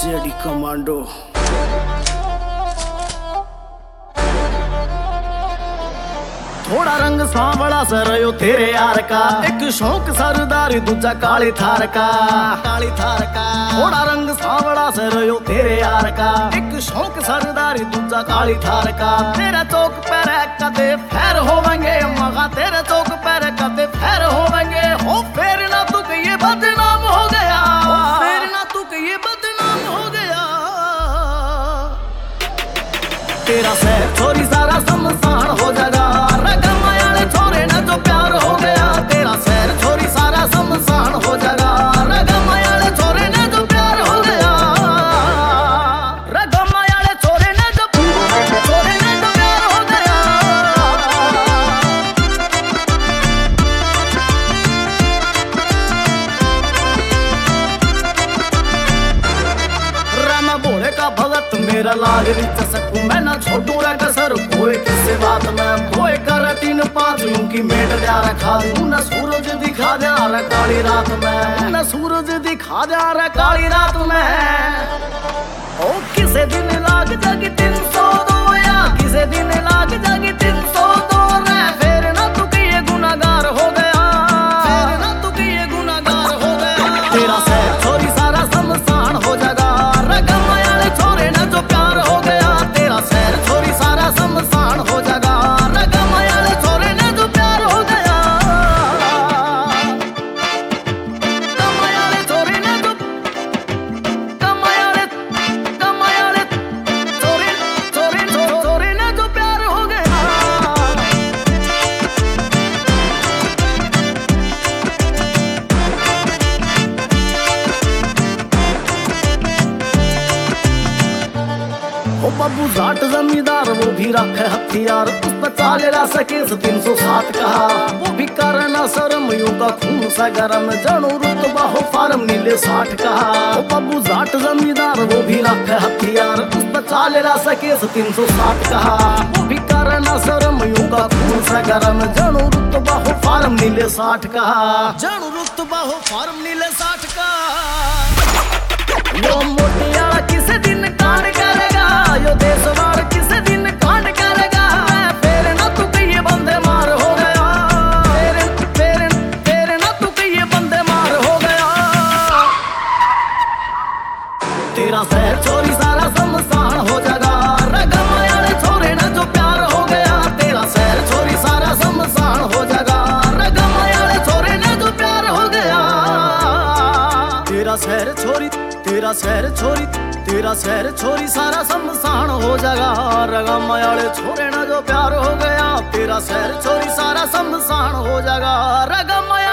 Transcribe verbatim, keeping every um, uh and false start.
JD commando. थोड़ा रंग सांवला सरयो तेरे यार का, एक शौक सरदारी दूजा काली थार का, काली थार का। थोड़ा रंग सांवला सरयो तेरे यार का, एक शौक सरदारी दूजा काली थार का। तेरा चौक पर कदे फैर होवेंगे मगा, तेरे चौक पर कदे फैर होवेंगे। हो फेर ना तू ये बदनाम हो गया, फेर ना तू ये बदनाम हो गया। तेरा शहर छोरी सारा शमशान हो जाएगा, रगमायाले छोरे न जो प्यार हो गया। तेरा शहर छोरी सारा शमशान हो जाएगा, रगमायाले छोरे न जो प्यार हो गया। रगमायाले छोरे न जो छोरे न जो प्यार हो गया। रामा भोले का भगत मेरा लाल रिच सकूं मैं, ना छोटू रा कसर कोई किसी बात में। कोई कर तीन पाँच की मेट जा रखा दूं, न सूरज दिखा जा रहा काली रात में, न सूरज दिखा जा रहा काली रात में। ओ किसे दिन लाग जागी तीन सौ दो, या किसे दिन लाग जागी तीन सौ दो रे। फिर ना तू ये गुनाहगार हो गया, फिर ना तू ये गुनाहगार हो गया। तेरा शहर छोरी सारा शमशान हो जाएगा, रगमायाले छोरे न जो प्यार हो गया। तेरा शहर छोरी सारा शमशान हो जाएगा, रगमायाले छोरे न जो प्यार हो गया। कमायाले छोरे न जो कमायाले कमायाले छोरे छोरे छोरे न जो प्यार हो गया। ओ बाबू जाट जमींदार वो भी रखे हथियार, उस पर चाले ला सके तीन सौ सात कहा। वो भी करना शर्म यूं का खून सा गरम, जानू रुतबा हो फार्म नीले साठ कहा। ओ बाबू जाट जमींदार वो भी रखे हथियार, उस पर चाले ला सके तीन सौ सात कहा। वो भी करना शर्म यूं का खून सा गरम, जानू रुतबा हो फार्म नीले साठ कहा। जानू रुतबा हो फार्म नीले साठ का। यो मोटियाला किसे दिन कांड करेगा, यो देशवार किसे दिन कांड करेगा। फिर ना तू ये बंदे मार हो गया, फिर फिर फिर ना तू ये बंदे मार हो गया। तेरा शहर छोरी सारा शमशान हो जाएगा, रगमायाले छोरे न जो प्यार हो गया। तेरा शहर छोरी सारा शमशान हो जाएगा, रगमायाले छोरे न जो प्यार हो गया। तेरा शहर छोरी तेरा शहर छोरी तेरा शहर छोरी सारा शमशान हो जाएगा, रगमायाले छोरे न जो प्यार हो गया। तेरा शहर छोरी सारा शमशान हो जाएगा, रगमायाले